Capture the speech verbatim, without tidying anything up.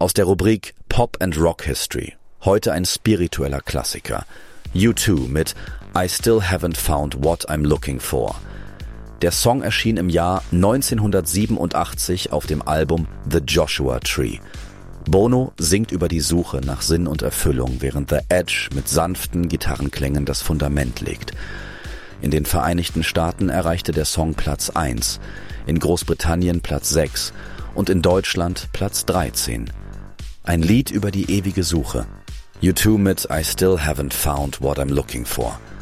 Aus der Rubrik Pop and Rock History. Heute ein spiritueller Klassiker. U zwei mit I Still Haven't Found What I'm Looking For. Der Song erschien im Jahr neunzehnhundertsiebenundachtzig auf dem Album The Joshua Tree. Bono singt über die Suche nach Sinn und Erfüllung, während The Edge mit sanften Gitarrenklängen das Fundament legt. In den Vereinigten Staaten erreichte der Song Platz eins, in Großbritannien Platz sechs und in Deutschland Platz dreizehn. Ein Lied über die ewige Suche. U zwei mit I Still Haven't Found What I'm Looking For.